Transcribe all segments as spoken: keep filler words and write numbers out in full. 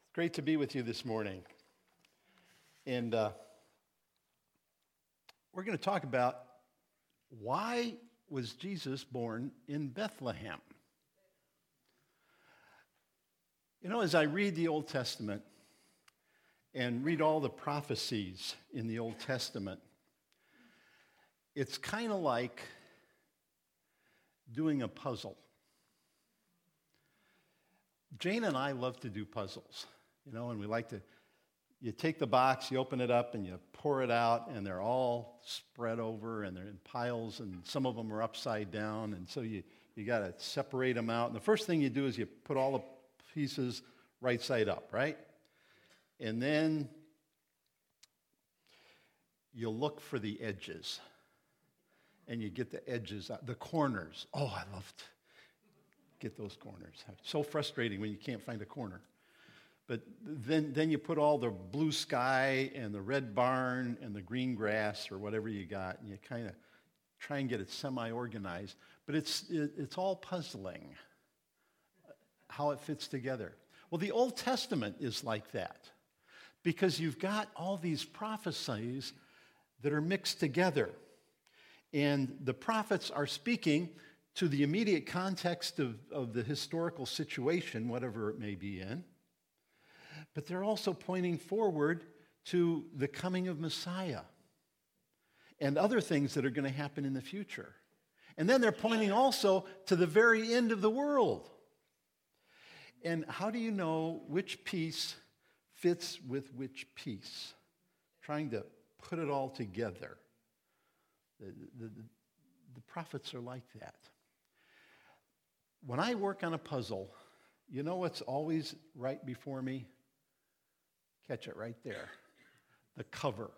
Great to be with you this morning. And uh, we're going to talk about why was Jesus born in Bethlehem? You know, as I read the Old Testament and read all the prophecies in the Old Testament, it's kind of like doing a puzzle. Jane and I love to do puzzles, you know, and we like to, you take the box, you open it up, and you pour it out, and they're all spread over, and they're in piles, and some of them are upside down, and so you, you got to separate them out. And the first thing you do is you put all the pieces right side up, right? And then you look for the edges, and you get the edges out, the corners. Oh, I love to get those corners. It's so frustrating when you can't find a corner. But then, then you put all the blue sky and the red barn and the green grass or whatever you got, and you kind of try and get it semi-organized. But it's, it, it's all puzzling how it fits together. Well, the Old Testament is like that because you've got all these prophecies that are mixed together. And the prophets are speaking to the immediate context of, of the historical situation, whatever it may be in. But they're also pointing forward to the coming of Messiah and other things that are going to happen in the future. And then they're pointing also to the very end of the world. And how do you know which piece fits with which piece? Trying to put it all together. The, the, the, the prophets are like that. When I work on a puzzle, you know what's always right before me? Catch it right there. The cover.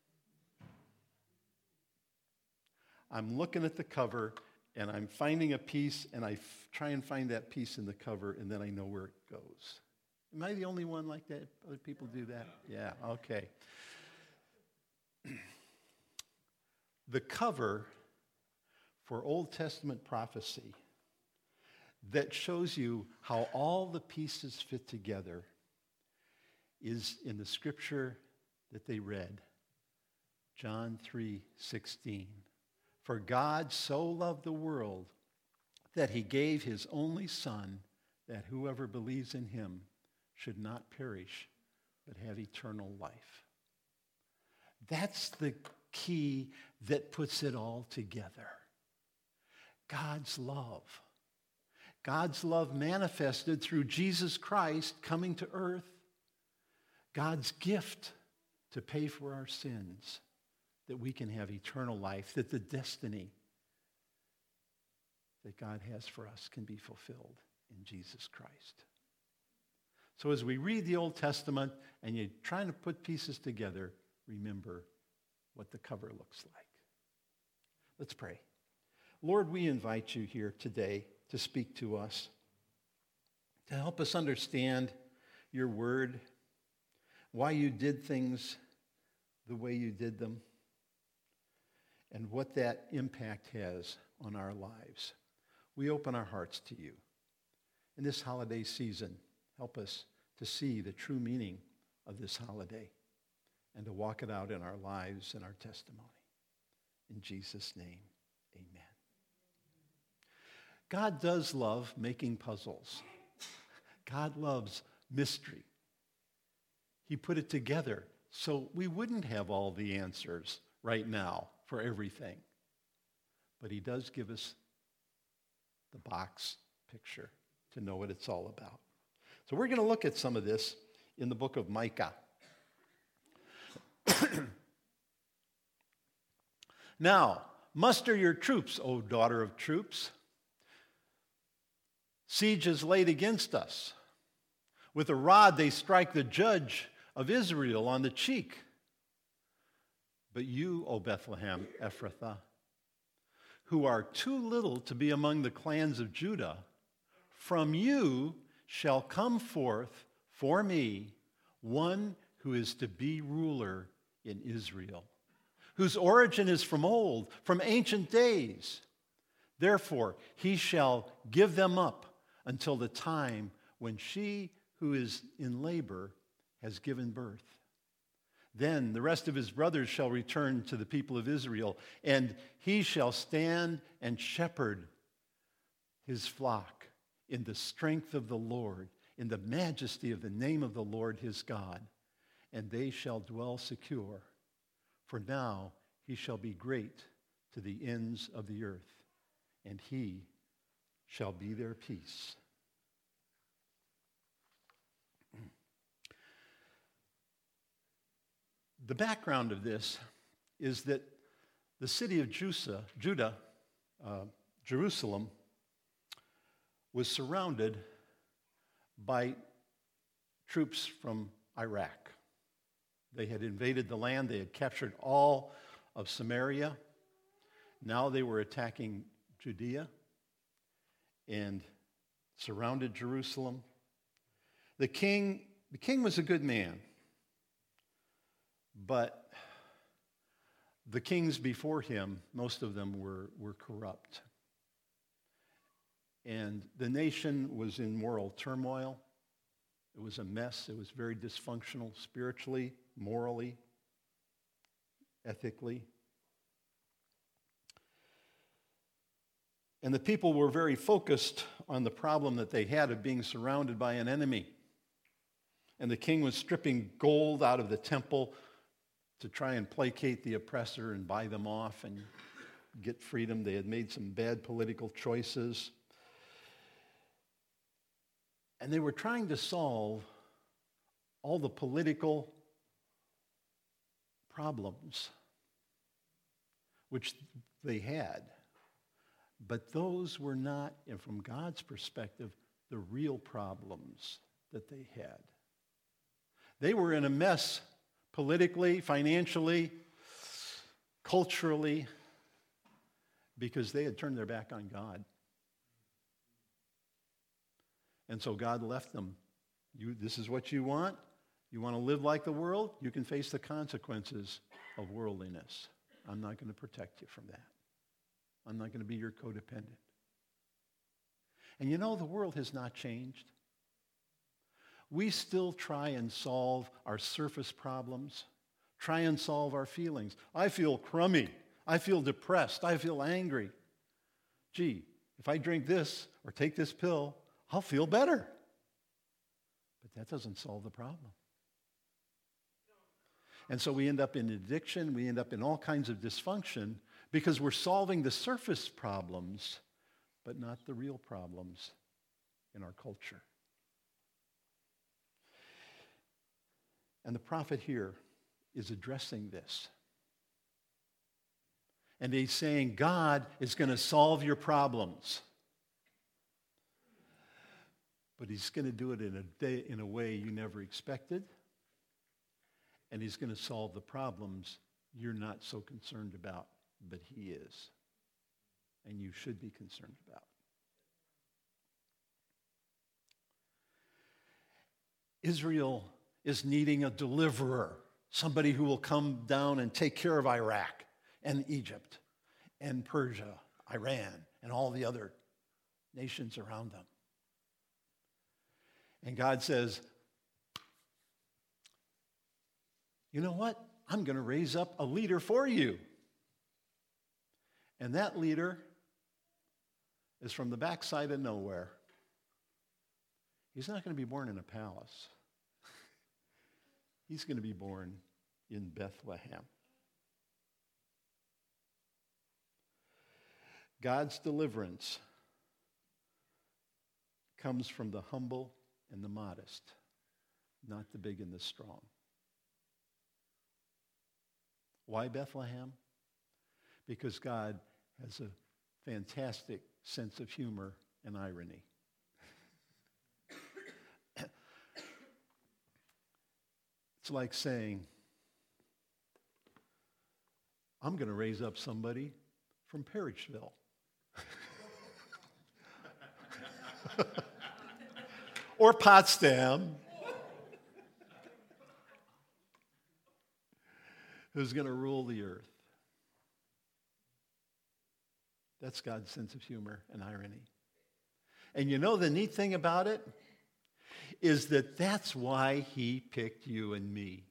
I'm looking at the cover, and I'm finding a piece, and I f- try and find that piece in the cover, and then I know where it goes. Am I the only one like that? Other people do that? Yeah, okay. The cover for Old Testament prophecy that shows you how all the pieces fit together is in the scripture that they read, John three sixteen. For God so loved the world that he gave his only Son, that whoever believes in him should not perish, but have eternal life. That's the key that puts it all together. God's love. God's love manifested through Jesus Christ coming to earth. God's gift to pay for our sins, that we can have eternal life, that the destiny that God has for us can be fulfilled in Jesus Christ. So as we read the Old Testament and you're trying to put pieces together, remember what the cover looks like. Let's pray. Lord, we invite you here today to speak to us, to help us understand your word, why you did things the way you did them, and what that impact has on our lives. We open our hearts to you. In this holiday season, help us to see the true meaning of this holiday and to walk it out in our lives and our testimony. In Jesus' name, amen. God does love making puzzles. God loves mystery. He put it together so we wouldn't have all the answers right now for everything. But he does give us the box picture to know what it's all about. So we're going to look at some of this in the book of Micah. Now, muster your troops, O daughter of troops. Siege is laid against us. With a rod they strike the judge of Israel on the cheek. But you, O Bethlehem Ephrathah, who are too little to be among the clans of Judah, from you shall come forth for me one who is to be ruler in Israel, whose origin is from old, from ancient days. Therefore, he shall give them up until the time when she who is in labor has given birth. Then the rest of his brothers shall return to the people of Israel, and he shall stand and shepherd his flock in the strength of the Lord, in the majesty of the name of the Lord his God, and they shall dwell secure. For now he shall be great to the ends of the earth, and he shall be their peace. The background of this is that the city of Judah, Judah uh, Jerusalem, was surrounded by troops from Iraq. They had invaded the land. They had captured all of Samaria. Now they were attacking Judea and surrounded Jerusalem. The king, the king was a good man, but the kings before him, most of them were, were corrupt. And the nation was in moral turmoil. It was a mess. It was very dysfunctional spiritually, morally, ethically. And the people were very focused on the problem that they had of being surrounded by an enemy. And the king was stripping gold out of the temple to try and placate the oppressor and buy them off and get freedom. They had made some bad political choices. And they were trying to solve all the political problems which they had. But those were not, and from God's perspective, the real problems that they had. They were in a mess politically, financially, culturally, because they had turned their back on God. And so God left them. You, this is what you want? You want to live like the world? You can face the consequences of worldliness. I'm not going to protect you from that. I'm not going to be your codependent. And you know, the world has not changed. We still try and solve our surface problems, try and solve our feelings. I feel crummy. I feel depressed. I feel angry. Gee, if I drink this or take this pill, I'll feel better. But that doesn't solve the problem. And so we end up in addiction. We end up in all kinds of dysfunction because we're solving the surface problems, but not the real problems in our culture. And the prophet here is addressing this. And he's saying, God is going to solve your problems. But he's going to do it in a day, in a way you never expected. And he's going to solve the problems you're not so concerned about, but he is. And you should be concerned about. Israel is needing a deliverer, somebody who will come down and take care of Iraq and Egypt and Persia, Iran, and all the other nations around them. And God says, you know what? I'm going to raise up a leader for you. And that leader is from the backside of nowhere. He's not going to be born in a palace. He's going to be born in Bethlehem. God's deliverance comes from the humble and the modest, not the big and the strong. Why Bethlehem? Because God has a fantastic sense of humor and irony. It's like saying, I'm going to raise up somebody from Perryville. Or Potsdam. Who's going to rule the earth. That's God's sense of humor and irony. And you know the neat thing about it is that that's why he picked you and me.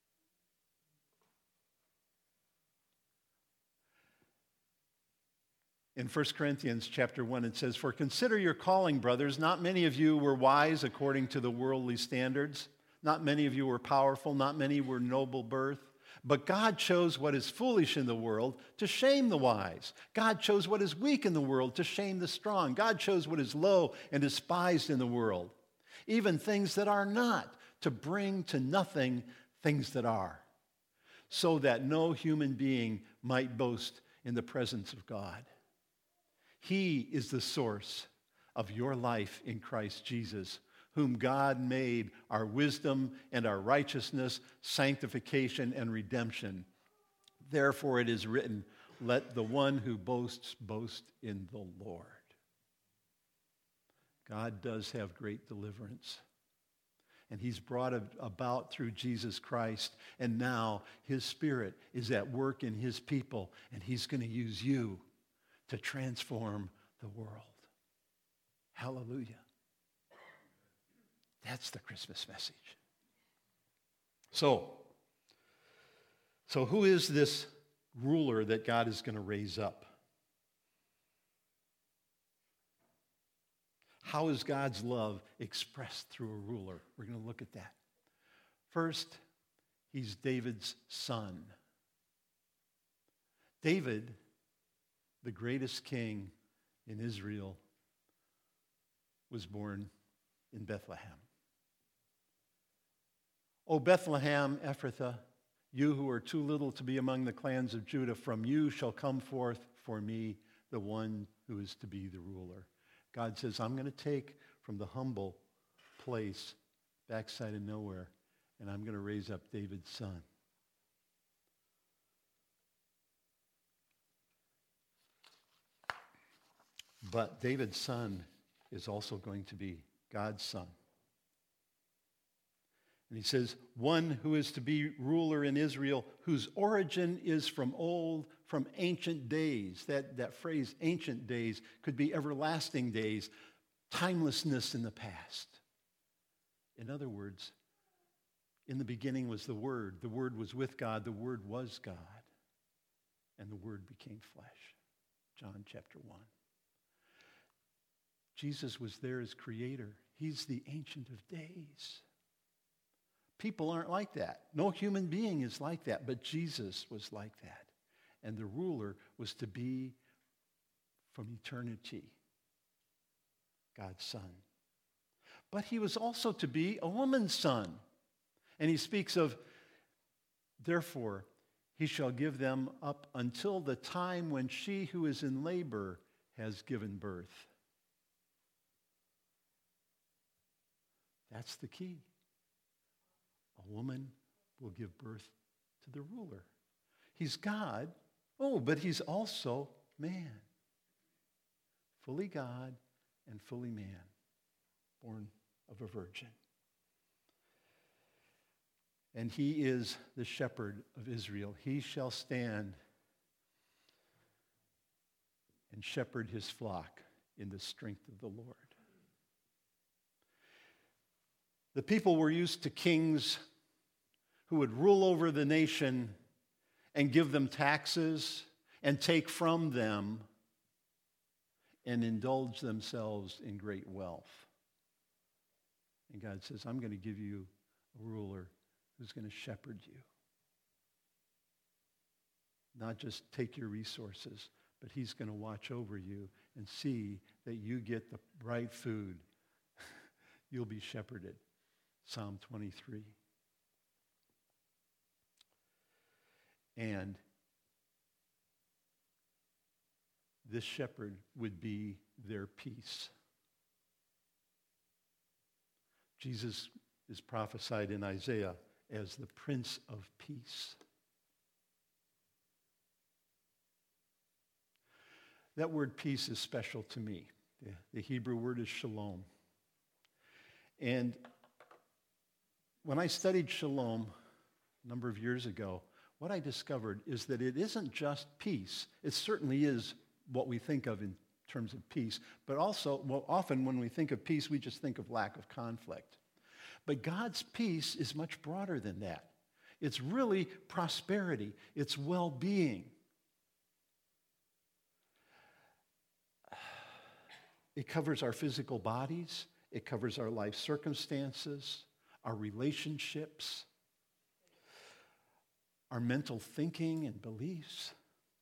In First Corinthians chapter one, it says, "For consider your calling, brothers. Not many of you were wise according to the worldly standards. Not many of you were powerful. Not many were noble birth. But God chose what is foolish in the world to shame the wise. God chose what is weak in the world to shame the strong. God chose what is low and despised in the world, even things that are not, to bring to nothing things that are, so that no human being might boast in the presence of God." He is the source of your life in Christ Jesus, whom God made our wisdom and our righteousness, sanctification and redemption. Therefore it is written, "Let the one who boasts boast in the Lord." God does have great deliverance. And he's brought it about through Jesus Christ. And now his Spirit is at work in his people. And he's going to use you to transform the world. Hallelujah. That's the Christmas message. So, so who is this ruler that God is going to raise up? How is God's love expressed through a ruler? We're going to look at that. First, he's David's son. David, the greatest king in Israel, was born in Bethlehem. "O Bethlehem, Ephrathah, you who are too little to be among the clans of Judah, from you shall come forth for me the one who is to be the ruler." God says, I'm going to take from the humble place, backside of nowhere, and I'm going to raise up David's son. But David's son is also going to be God's son. And he says, one who is to be ruler in Israel, whose origin is from old, from ancient days. That, that phrase, ancient days, could be everlasting days, timelessness in the past. In other words, in the beginning was the Word. The Word was with God. The Word was God. And the Word became flesh. John chapter one. Jesus was there as creator. He's the Ancient of Days. People aren't like that. No human being is like that, but Jesus was like that. And the ruler was to be from eternity, God's son. But he was also to be a woman's son. And he speaks of, therefore, he shall give them up until the time when she who is in labor has given birth. That's the key. A woman will give birth to the ruler. He's God. Oh, but he's also man. Fully God and fully man. Born of a virgin. And he is the shepherd of Israel. He shall stand and shepherd his flock in the strength of the Lord. The people were used to kings who would rule over the nation and give them taxes and take from them and indulge themselves in great wealth. And God says, I'm going to give you a ruler who's going to shepherd you. Not just take your resources, but he's going to watch over you and see that you get the right food. You'll be shepherded. Psalm twenty-three. And this shepherd would be their peace. Jesus is prophesied in Isaiah as the Prince of Peace. That word peace is special to me. The, the Hebrew word is shalom. And when I studied shalom a number of years ago, what I discovered is that it isn't just peace. It certainly is what we think of in terms of peace, but also, well, often when we think of peace, we just think of lack of conflict. But God's peace is much broader than that. It's really prosperity. It's well-being. It covers our physical bodies. It covers our life circumstances, our relationships, our mental thinking and beliefs,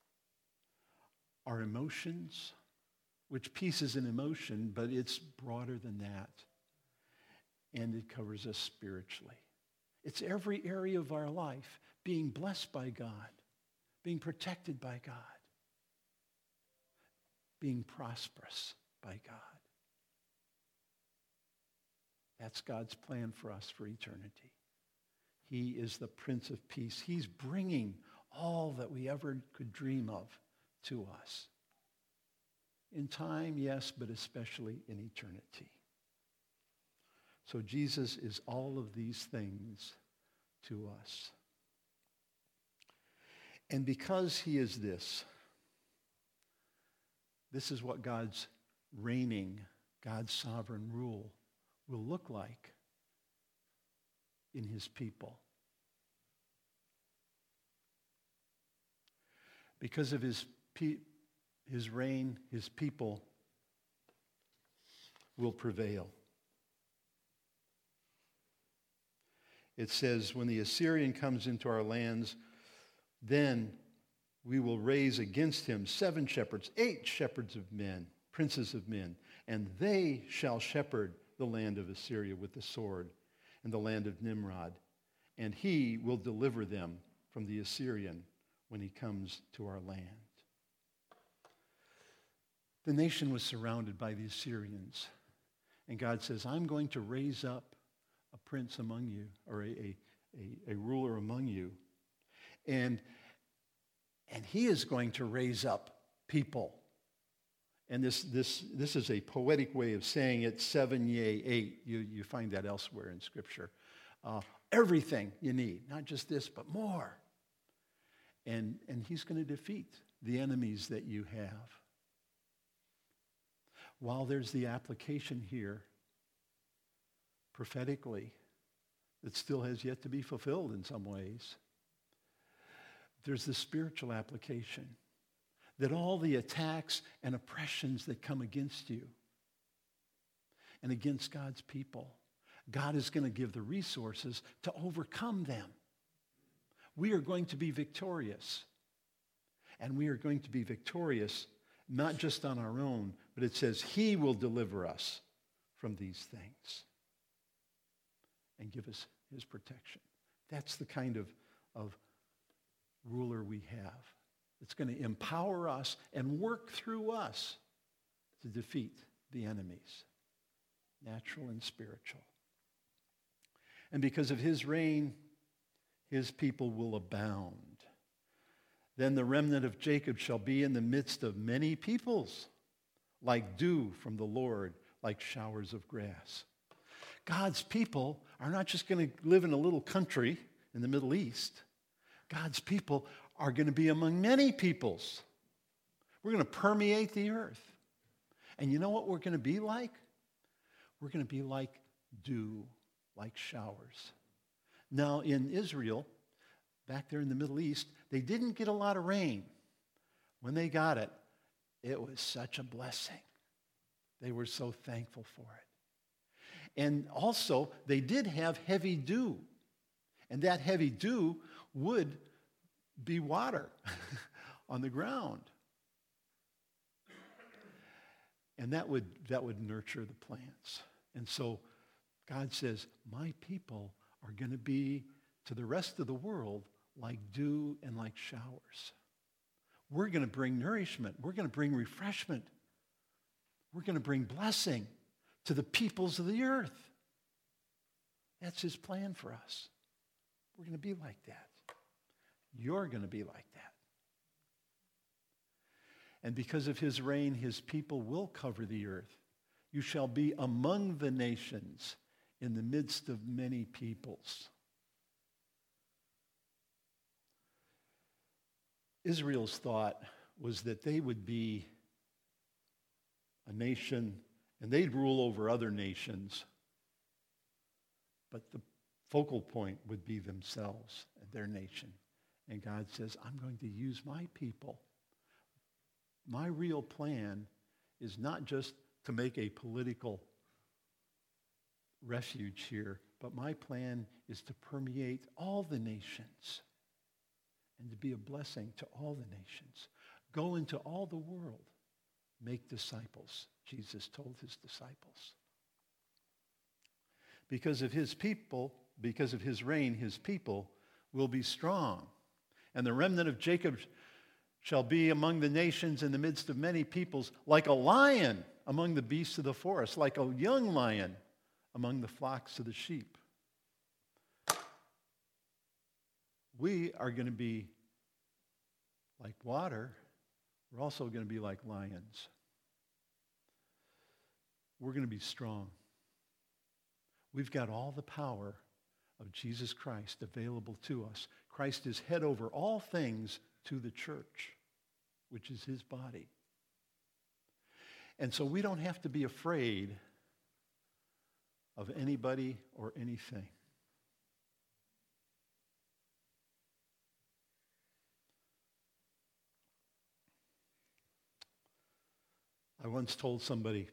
our emotions, which peace is an emotion, but it's broader than that. And it covers us spiritually. It's every area of our life being blessed by God, being protected by God, being prosperous by God. That's God's plan for us for eternity. He is the Prince of Peace. He's bringing all that we ever could dream of to us. In time, yes, but especially in eternity. So Jesus is all of these things to us. And because he is this, this is what God's reigning, God's sovereign rule will look like in his people. Because of his, pe- his reign, his people will prevail. It says, when the Assyrian comes into our lands, then we will raise against him seven shepherds, eight shepherds of men, princes of men, and they shall shepherd the land of Assyria with the sword and the land of Nimrod, and he will deliver them from the Assyrian when he comes to our land. The nation was surrounded by the Assyrians, and God says, I'm going to raise up a prince among you, or a, a, a, a ruler among you. And, and he is going to raise up people. And this, this, this is a poetic way of saying it, seven, yea, eight. You, you find that elsewhere in Scripture. Uh, everything you need, not just this, but more. And, and he's going to defeat the enemies that you have. While there's the application here, prophetically, that still has yet to be fulfilled in some ways. There's the spiritual application that all the attacks and oppressions that come against you and against God's people, God is going to give the resources to overcome them. We are going to be victorious. And we are going to be victorious not just on our own, but it says he will deliver us from these things and give us his protection. That's the kind of, of ruler we have. It's going to empower us and work through us to defeat the enemies, natural and spiritual. And because of his reign, his people will abound. Then the remnant of Jacob shall be in the midst of many peoples, like dew from the Lord, like showers of grass. God's people are not just going to live in a little country in the Middle East. God's people are going to be among many peoples. We're going to permeate the earth. And you know what we're going to be like? We're going to be like dew, like showers. Now, in Israel, back there in the Middle East, they didn't get a lot of rain. When they got it, it was such a blessing. They were so thankful for it. And also, they did have heavy dew. And that heavy dew would be water on the ground. And that would, that would nurture the plants. And so God says, my people are going to be to the rest of the world like dew and like showers. We're going to bring nourishment. We're going to bring refreshment. We're going to bring blessing to the peoples of the earth. That's his plan for us. We're going to be like that. You're going to be like that. And because of his reign, his people will cover the earth. You shall be among the nations in the midst of many peoples. Israel's thought was that they would be a nation, and they'd rule over other nations. But the focal point would be themselves and their nation. And God says, I'm going to use my people. My real plan is not just to make a political refuge here, but my plan is to permeate all the nations and to be a blessing to all the nations. Go into all the world, make disciples, Jesus told his disciples. Because of his people, because of his reign, his people will be strong. And the remnant of Jacob shall be among the nations in the midst of many peoples, like a lion among the beasts of the forest, like a young lion among the flocks of the sheep. We are going to be like water. We're also going to be like lions. We're going to be strong. We've got all the power of Jesus Christ available to us. Christ is head over all things to the church, which is his body. And so we don't have to be afraid of anybody or anything. I once told somebody,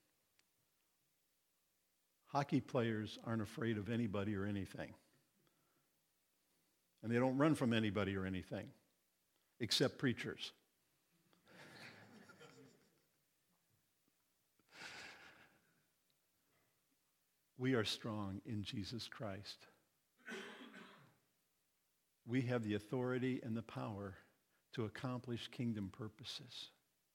hockey players aren't afraid of anybody or anything. And they don't run from anybody or anything, except preachers. We are strong in Jesus Christ. We have the authority and the power to accomplish kingdom purposes.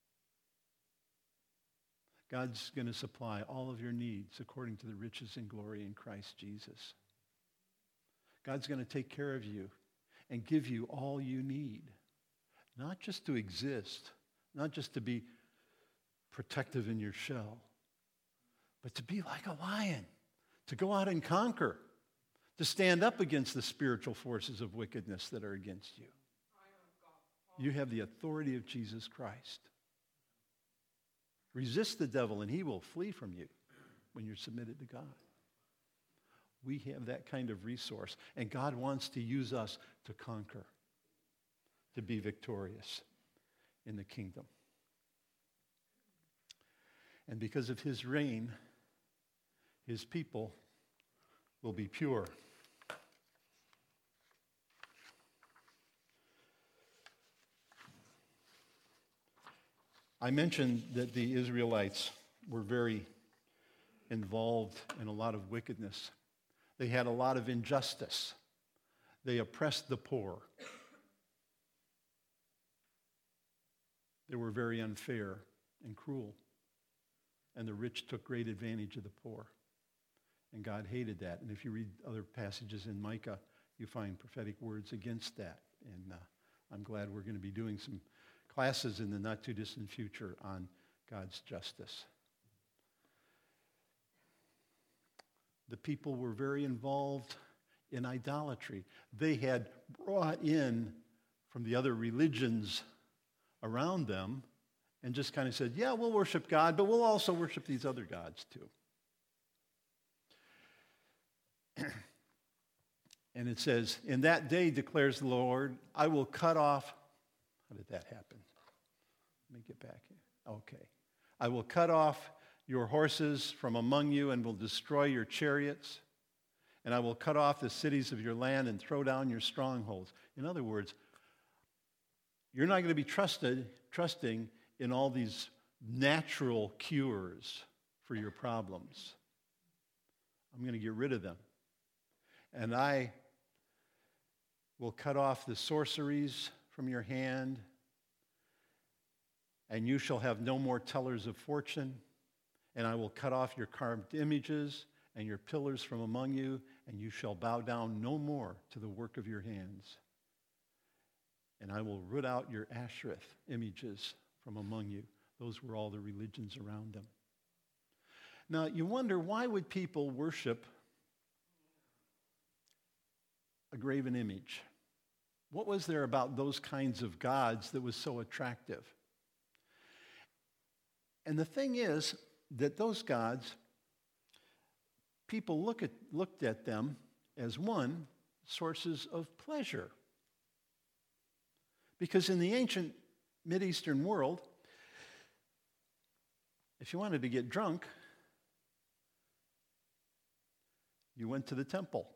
God's going to supply all of your needs according to the riches and glory in Christ Jesus. God's going to take care of you and give you all you need, not just to exist, not just to be protective in your shell, but to be like a lion, to go out and conquer, to stand up against the spiritual forces of wickedness that are against you. You have the authority of Jesus Christ. Resist the devil and he will flee from you when you're submitted to God. We have that kind of resource, and God wants to use us to conquer, to be victorious in the kingdom. And because of his reign, his people will be pure. I mentioned that the Israelites were very involved in a lot of wickedness. They had a lot of injustice. They oppressed the poor. They were very unfair and cruel. And the rich took great advantage of the poor. And God hated that. And if you read other passages in Micah, you find prophetic words against that. And uh, I'm glad we're going to be doing some classes in the not-too-distant future on God's justice. The people were very involved in idolatry. They had brought in from the other religions around them and just kind of said, yeah, we'll worship God, but we'll also worship these other gods too. And it says, in that day, declares the Lord, I will cut off. How did that happen? Let me get back here. Okay. I will cut off your horses from among you and will destroy your chariots. And I will cut off the cities of your land and throw down your strongholds. In other words, you're not going to be trusted, trusting in all these natural cures for your problems. I'm going to get rid of them. And I will cut off the sorceries from your hand, and you shall have no more tellers of fortune, and I will cut off your carved images and your pillars from among you, and you shall bow down no more to the work of your hands. And I will root out your Ashereth images from among you. Those were all the religions around them. Now, you wonder, why would people worship a graven image? What was there about those kinds of gods that was so attractive? And the thing is that those gods, people look at, looked at them as, one, sources of pleasure. Because in the ancient Mideastern world, if you wanted to get drunk, you went to the temple.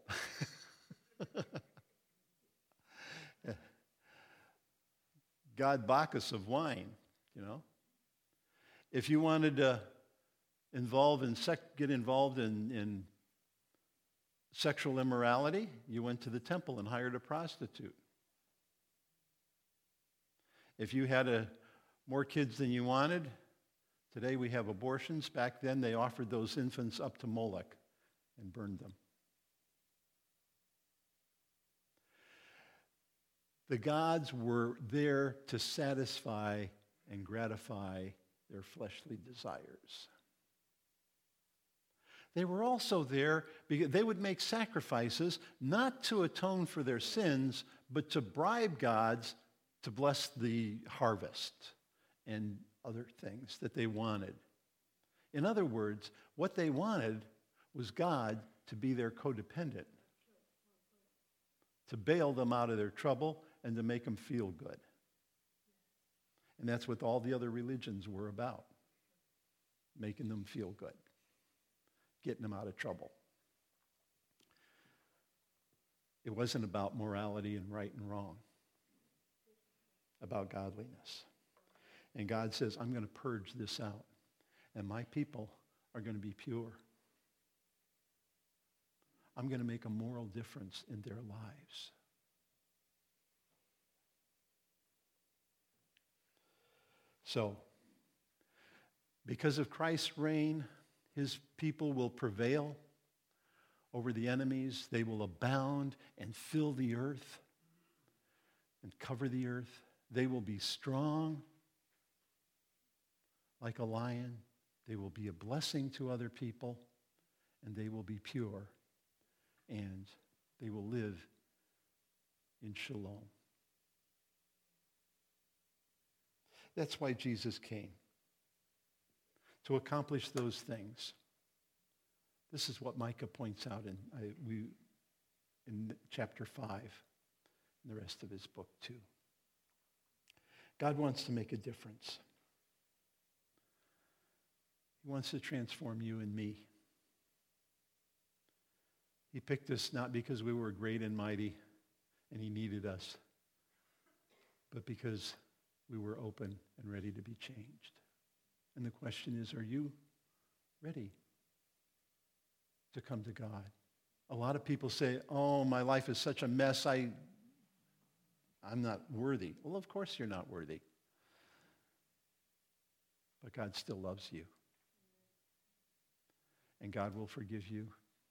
God Bacchus of wine, you know. If you wanted to involve in sec- get involved in, in sexual immorality, you went to the temple and hired a prostitute. If you had a, more kids than you wanted, today we have abortions. Back then they offered those infants up to Moloch and burned them. The gods were there to satisfy and gratify their fleshly desires. They were also there because they would make sacrifices not to atone for their sins, but to bribe gods to bless the harvest and other things that they wanted. In other words, what they wanted was God to be their codependent, to bail them out of their trouble and to make them feel good. And that's what all the other religions were about, making them feel good, getting them out of trouble. It wasn't about morality and right and wrong, about godliness. And God says, I'm going to purge this out, and my people are going to be pure. I'm going to make a moral difference in their lives. So, because of Christ's reign, his people will prevail over the enemies. They will abound and fill the earth and cover the earth. They will be strong like a lion. They will be a blessing to other people, and they will be pure, and they will live in shalom. That's why Jesus came, to accomplish those things. This is what Micah points out in, I, we, in chapter five, and the rest of his book too. God wants to make a difference. He wants to transform you and me. He picked us not because we were great and mighty and he needed us, but because we were open and ready to be changed. And the question is, are you ready to come to God? A lot of people say, oh, my life is such a mess, I, I'm not worthy. Well, of course you're not worthy. But God still loves you. And God will forgive you.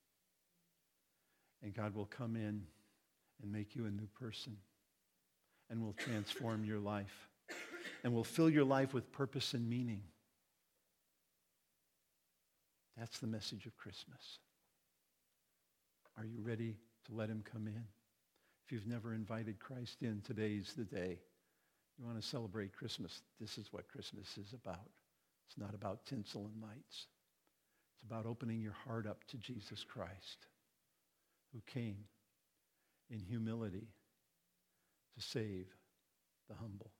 And God will come in and make you a new person. And will transform your life. And will fill your life with purpose and meaning. That's the message of Christmas. Are you ready to let him come in? If you've never invited Christ in, today's the day. You want to celebrate Christmas, this is what Christmas is about. It's not about tinsel and lights. It's about opening your heart up to Jesus Christ, who came in humility to save the humble.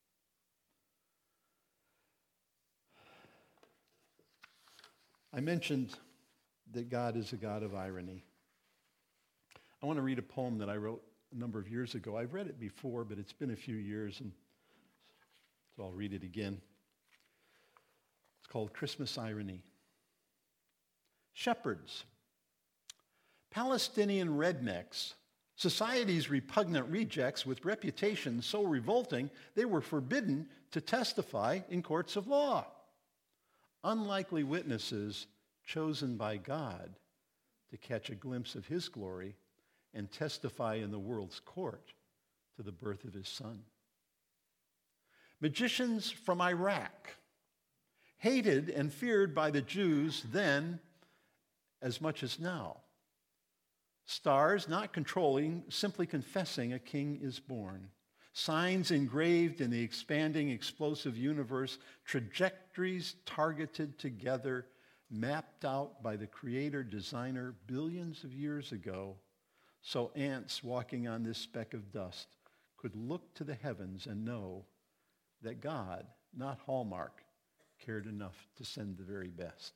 I mentioned that God is a God of irony. I want to read a poem that I wrote a number of years ago. I've read it before, but it's been a few years, and so I'll read it again. It's called Christmas Irony. Shepherds, Palestinian rednecks, society's repugnant rejects with reputations so revolting they were forbidden to testify in courts of law. Unlikely witnesses chosen by God to catch a glimpse of his glory and testify in the world's court to the birth of his son. Magicians from Iraq, hated and feared by the Jews then as much as now. Stars not controlling, simply confessing a king is born. signs engraved in the expanding, explosive universe, trajectories targeted together, mapped out by the creator, designer billions of years ago, so ants walking on this speck of dust could look to the heavens and know that God, not Hallmark, cared enough to send the very best.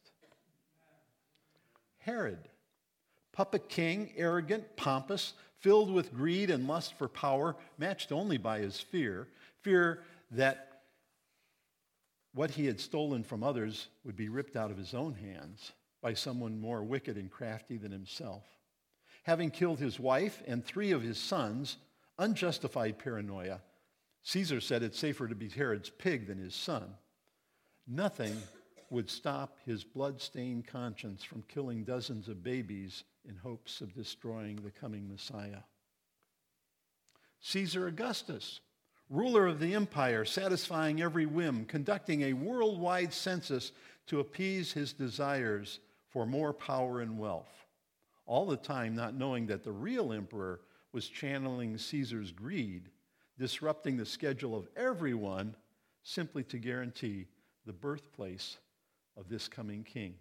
Herod, puppet king, arrogant, pompous, filled with greed and lust for power, matched only by his fear, fear that what he had stolen from others would be ripped out of his own hands by someone more wicked and crafty than himself. Having killed his wife and three of his sons, unjustified paranoia. Caesar said it's safer to be Herod's pig than his son. Nothing would stop his blood-stained conscience from killing dozens of babies in hopes of destroying the coming Messiah. Caesar Augustus, ruler of the empire, satisfying every whim, conducting a worldwide census to appease his desires for more power and wealth, all the time not knowing that the real emperor was channeling Caesar's greed, disrupting the schedule of everyone simply to guarantee the birthplace of this coming king.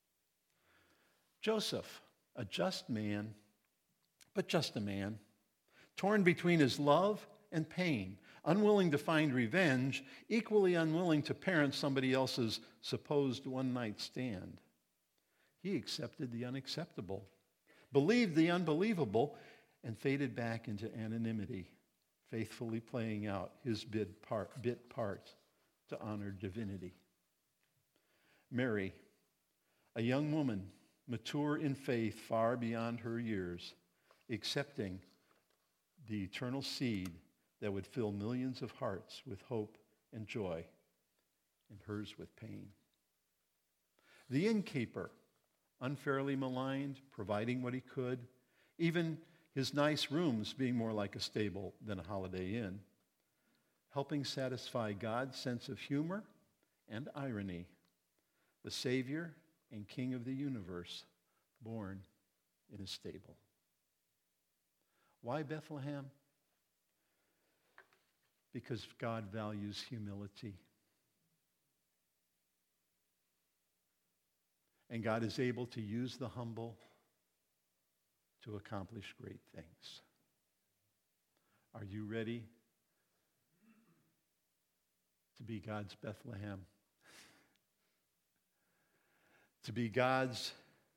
Joseph, a just man, but just a man, torn between his love and pain, unwilling to find revenge, equally unwilling to parent somebody else's supposed one-night stand. He accepted the unacceptable, believed the unbelievable, and faded back into anonymity, faithfully playing out his bit part, bit part to honor divinity. Mary, a young woman, mature in faith far beyond her years, accepting the eternal seed that would fill millions of hearts with hope and joy, and hers with pain. The innkeeper, unfairly maligned, providing what he could, even his nice rooms being more like a stable than a Holiday Inn, helping satisfy God's sense of humor and irony, the Savior and King of the universe, born in a stable. Why Bethlehem? Because God values humility. And God is able to use the humble to accomplish great things. Are you ready to be God's Bethlehem? To be God's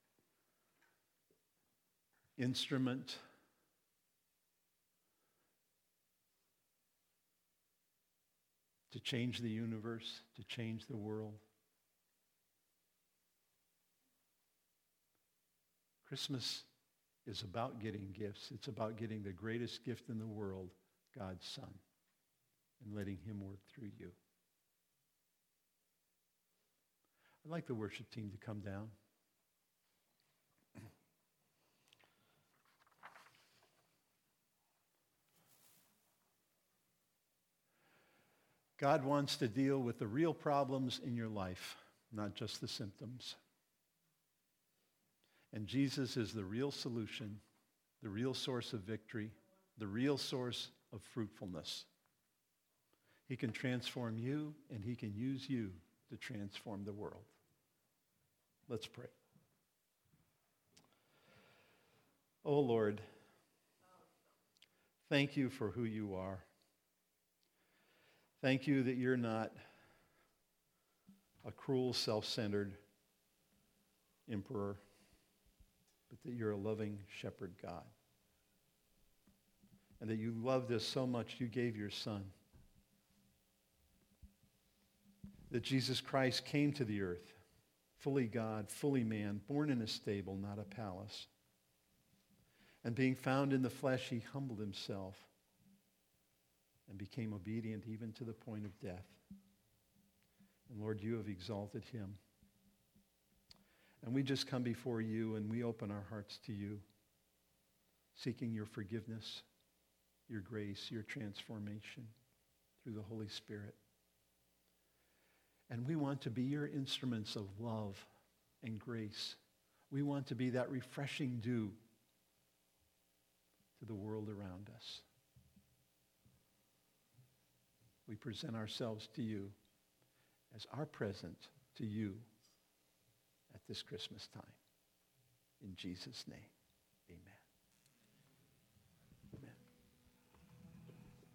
instrument to change the universe, to change the world? Christmas is about getting gifts. It's about getting the greatest gift in the world, God's Son, and letting him work through you. I'd like the worship team to come down. God wants to deal with the real problems in your life, not just the symptoms. And Jesus is the real solution, the real source of victory, the real source of fruitfulness. He can transform you, and he can use you to transform the world. Let's pray. Oh Lord, thank you for who you are. Thank you that you're not a cruel, self-centered emperor, but that you're a loving shepherd God. And that you loved us so much you gave your Son. That Jesus Christ came to the earth, fully God, fully man, born in a stable, not a palace. And being found in the flesh, he humbled himself and became obedient even to the point of death. And Lord, you have exalted him. And we just come before you and we open our hearts to you, seeking your forgiveness, your grace, your transformation through the Holy Spirit. And we want to be your instruments of love and grace. We want to be that refreshing dew to the world around us. we present ourselves to you as our present to you at this Christmas time. In Jesus' name.